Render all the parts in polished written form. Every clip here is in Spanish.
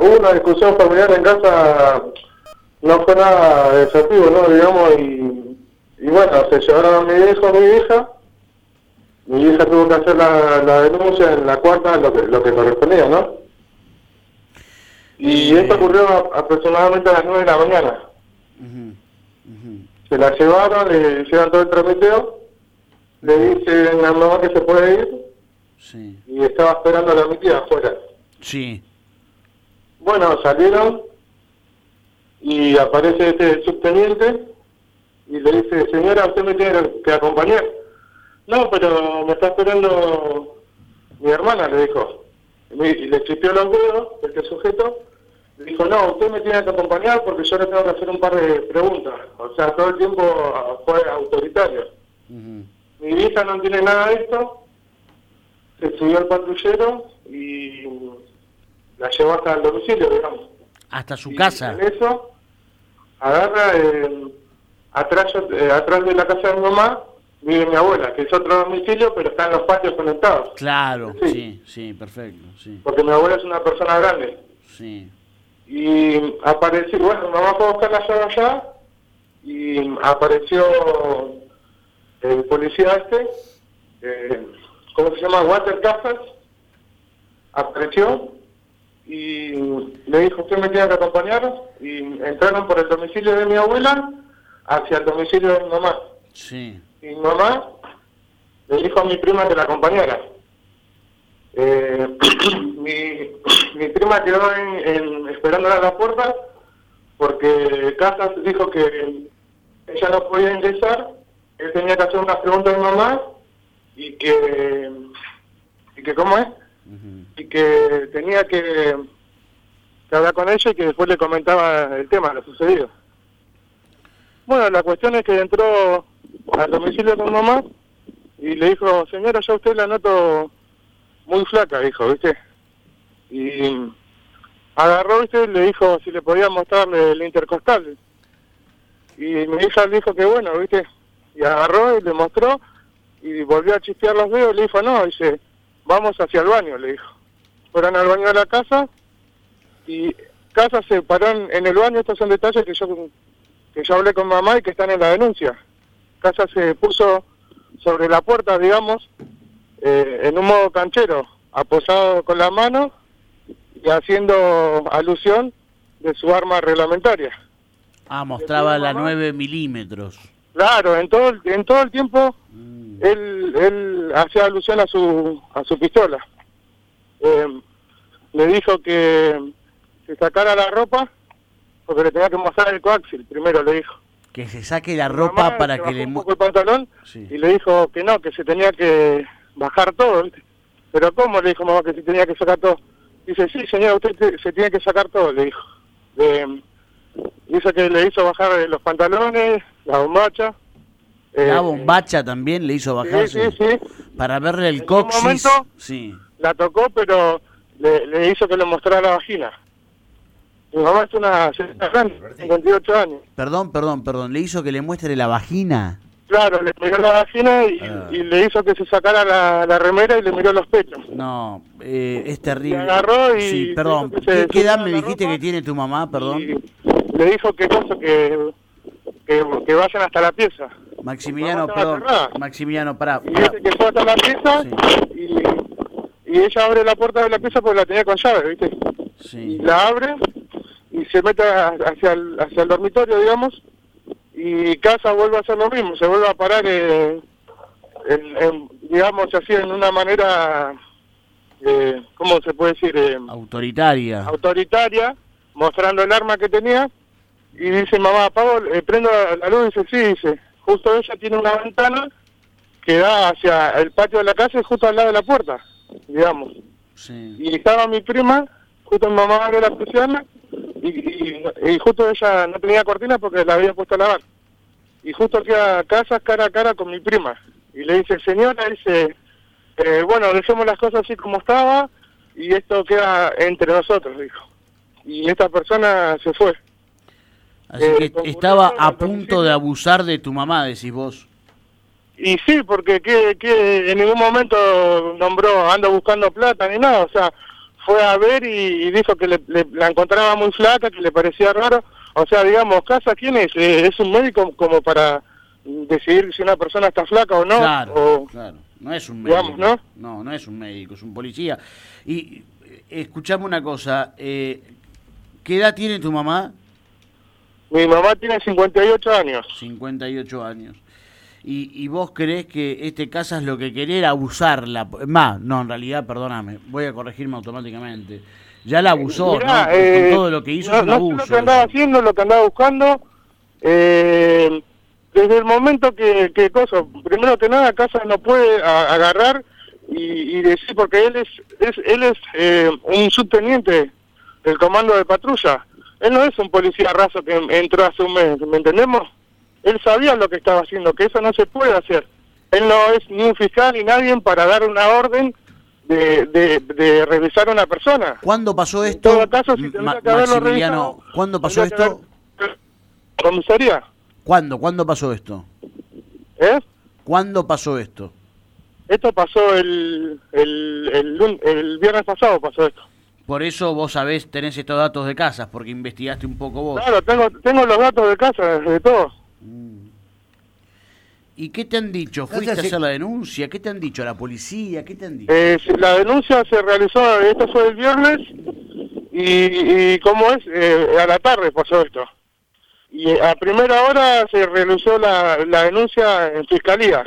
hubo una discusión familiar en casa, no fue nada desafío, ¿no? Digamos, y bueno, se llevaron a mi hijo, a mi hija. Mi hija tuvo que hacer la denuncia en la cuarta, lo que correspondía, ¿no? Y esto ocurrió aproximadamente a las 9 de la mañana. Se la llevaron, le hicieron todo el tramiteo, le dicen a la mamá que se puede ir, y estaba esperando a la mi tía afuera. Sí. Bueno, salieron, y aparece este subteniente, y le dice, señora, usted me tiene que acompañar. No, pero me está esperando mi hermana, le dijo. Y le chipió los dedos, este sujeto. Le dijo, no, usted me tiene que acompañar porque yo le tengo que hacer un par de preguntas. O sea, todo el tiempo fue autoritario. Mi hija no tiene nada de esto. Se subió al patrullero y la llevó hasta el domicilio, digamos. Hasta su casa. En eso, agarra, atrás de la casa de mi mamá, vive mi abuela, que es otro domicilio, pero está en los patios conectados. Claro, sí, perfecto, sí. Porque mi abuela es una persona grande. Sí. Y apareció, bueno, mi mamá fue a buscar la llave allá, y apareció el policía ¿cómo se llama? Walter Casas, apareció, y le dijo, usted me tiene que acompañar, y entraron por el domicilio de mi abuela hacia el domicilio de mi mamá. Sí. Y mi mamá le dijo a mi prima que la acompañara. Mi prima quedó esperándola a la puerta porque Casas dijo que ella no podía ingresar, él tenía que hacer unas preguntas a mi mamá y que ¿cómo es? Y que tenía que hablar con ella y que después le comentaba el tema, lo sucedido. Bueno, la cuestión es que entró al domicilio con mamá y le dijo, señora, yo a usted la noto muy flaca, dijo, ¿viste? Y agarró, ¿viste? Le dijo si le podía mostrarle el intercostal. Y mi hija le dijo que bueno, ¿viste? Y agarró y le mostró y volvió a chispear los dedos y le dijo, no, dice, vamos hacia el baño, le dijo. Fueron al baño de la casa y Casa se paró en el baño. Estos son detalles que yo hablé con mamá y que están en la denuncia. Casa se puso sobre la puerta, digamos, en un modo canchero, apoyado con la mano y haciendo alusión de su arma reglamentaria. Ah, mostraba la 9 milímetros. Claro, en todo el tiempo él hacía alusión a su pistola. Le dijo que se sacara la ropa porque le tenía que mostrar el coaxil, primero le dijo. Que se saque la ropa mamá para que le... un poco el pantalón y le dijo que no, que se tenía que bajar todo, ¿viste? Pero ¿cómo? Le dijo mamá que se tenía que sacar todo. Dice, sí señora, usted se tiene que sacar todo, le dijo. Dice que le hizo bajar los pantalones, la bombacha. La bombacha también le hizo bajarse. Sí. Para verle el en coxis. Un momento la tocó, pero le hizo que le mostrara la vagina. Mi mamá es una señora grande, 58 años. Perdón, le hizo que le muestre la vagina. Claro, le miró la vagina y le hizo que se sacara la remera y le miró los pechos. No, es terrible. Le agarró y... Sí, perdón. ¿Qué edad me dijiste que tiene tu mamá, perdón? Le dijo que vayan hasta la pieza. Maximiliano, perdón. Maximiliano, pará. Y dice que fue hasta la pieza y ella abre la puerta de la pieza porque la tenía con llave, ¿viste? Sí. Y la abre y se mete hacia el dormitorio, digamos, y Casa vuelve a hacer lo mismo, se vuelve a parar, digamos así, en una manera, ¿cómo se puede decir? Autoritaria, mostrando el arma que tenía, y dice, mamá, apago, prendo la luz, dice, sí, dice, justo ella tiene una ventana que da hacia el patio de la casa y justo al lado de la puerta, digamos. Sí. Y estaba mi prima, justo mi mamá abrió la persiana, y justo ella no tenía cortina porque la había puesto a lavar. Y justo queda Casas cara a cara con mi prima. Y le dice, señora, dice, bueno, dejemos las cosas así como estaba, y esto queda entre nosotros, dijo. Y esta persona se fue. Así que estaba a punto de abusar de tu mamá, decís vos. Y sí, porque que en ningún momento nombró ando buscando plata ni nada, o sea, fue a ver y dijo que la encontraba muy flaca, que le parecía raro. O sea, digamos, Casas, ¿quién es? ¿Es un médico como para decidir si una persona está flaca o no? Claro, claro. No es un médico. Digamos, ¿no? No es un médico, es un policía. Y escuchame una cosa, ¿qué edad tiene tu mamá? Mi mamá tiene 58 años. 58 años. ¿Y vos creés que este Casas lo que quería era abusarla? No, en realidad, perdóname, voy a corregirme automáticamente. Ya la abusó, Mirá, ¿no? Con todo lo que hizo es un abuso. No sé lo que andaba haciendo, lo que andaba buscando. Desde el momento que primero que nada, Casas no puede agarrar y decir, porque él es un subteniente del comando de patrulla. Él no es un policía raso que entró hace un mes, ¿me entendemos? Él sabía lo que estaba haciendo, que eso no se puede hacer. Él no es ni un fiscal ni nadie para dar una orden de revisar a una persona. ¿Cuándo pasó esto? En todo caso, si tendría que haberlo revisado, ¿cuándo pasó esto? ¿Comisaría? ¿Cuándo pasó esto? ¿Cuándo pasó esto? Esto pasó el viernes pasado, pasó esto. Por eso vos tenés estos datos de Casas, porque investigaste un poco vos. Claro, tengo los datos de casa, de todo. ¿Y qué te han dicho? ¿Fuiste a hacer la denuncia? ¿Qué te han dicho? ¿La policía? ¿Qué te han dicho? La denuncia se realizó, esto fue el viernes, y ¿cómo es? A la tarde pasó esto. Y a primera hora se realizó la denuncia en fiscalía.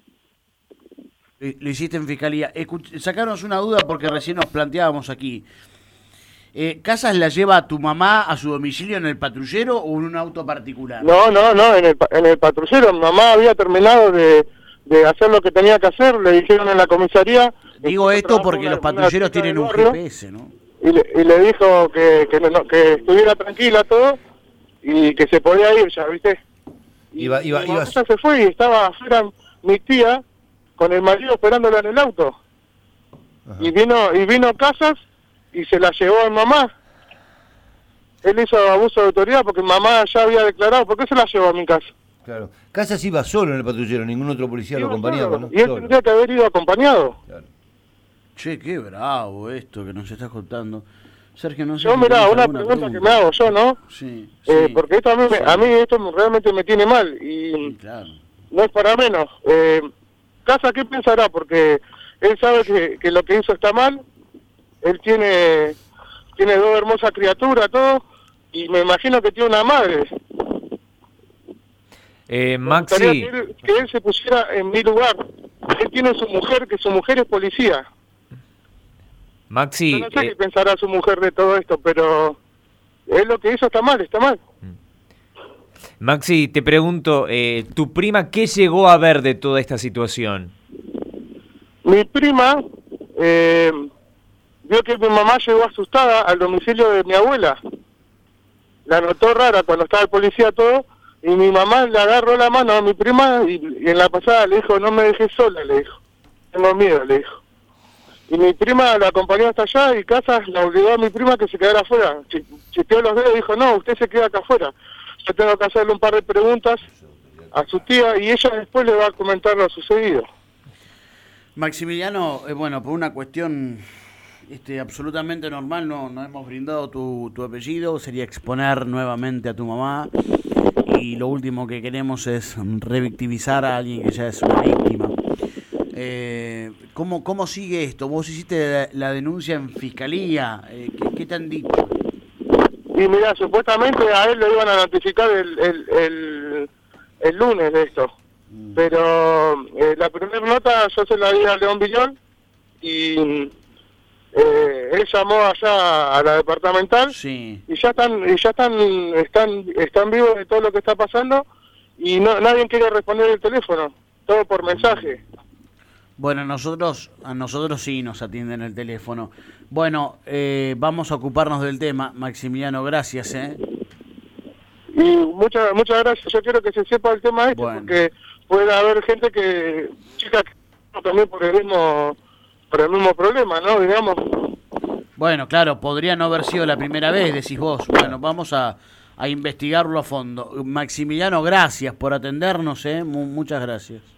Lo hiciste en fiscalía. Sacarnos una duda porque recién nos planteábamos aquí. ¿Casas la lleva a tu mamá a su domicilio en el patrullero o en un auto particular? No, en el patrullero. Mi mamá había terminado de hacer lo que tenía que hacer, le dijeron en la comisaría. Digo esto porque los patrulleros tienen un GPS, ¿no? Y le dijo que estuviera tranquila todo y que se podía ir ya, ¿viste? Ella se fue y estaba afuera mi tía con el marido esperándola en el auto. Ajá. Y vino Casas y se la llevó a mamá. Él hizo abuso de autoridad porque mamá ya había declarado. ¿Por qué se la llevó a mi casa? Claro. Casas iba solo en el patrullero, ningún otro policía lo acompañaba, ¿no? Y él tendría que haber ido acompañado. Claro. Che, qué bravo esto que nos estás contando. Sergio, no sé. Yo, mirá, una pregunta que me hago yo, ¿no? Sí. Porque esto a mí esto realmente me tiene mal y sí, claro. No es para menos. Casa, ¿qué pensará? Porque él sabe que lo que hizo está mal. Él tiene dos hermosas criaturas, todo, y me imagino que tiene una madre. Maxi, que él se pusiera en mi lugar. Él tiene su mujer, que su mujer es policía. Maxi, yo no sé qué pensará su mujer de todo esto, pero él lo que hizo está mal, está mal. Maxi, te pregunto, ¿tu prima qué llegó a ver de toda esta situación? Mi prima vio que mi mamá llegó asustada al domicilio de mi abuela. La notó rara cuando estaba el policía todo, y mi mamá le agarró la mano a mi prima y en la pasada le dijo, no me dejes sola, le dijo. Tengo miedo, le dijo. Y mi prima la acompañó hasta allá y Casas la obligó a mi prima que se quedara afuera. Chisteó los dedos y dijo, no, usted se queda acá afuera. Yo tengo que hacerle un par de preguntas a su tía y ella después le va a comentar lo sucedido. Maximiliano, bueno, por una cuestión absolutamente normal, no hemos brindado tu apellido, sería exponer nuevamente a tu mamá y lo último que queremos es revictimizar a alguien que ya es una víctima. ¿Cómo sigue esto? Vos hiciste la denuncia en fiscalía, ¿qué te han dicho? Y mira, supuestamente a él le iban a notificar el lunes de esto. Pero la primera nota yo se la di a León Villón y él llamó allá a la departamental. Sí. Y ya están vivos de todo lo que está pasando y nadie quiere responder el teléfono, todo por mensaje. Bueno, a nosotros sí nos atienden el teléfono. Bueno, vamos a ocuparnos del tema. Maximiliano, gracias. Y muchas gracias. Yo quiero que se sepa el tema porque puede haber gente chicas que también por el mismo problema, ¿no? Digamos. Bueno, claro, podría no haber sido la primera vez, decís vos. Bueno, vamos a investigarlo a fondo. Maximiliano, gracias por atendernos, muchas gracias.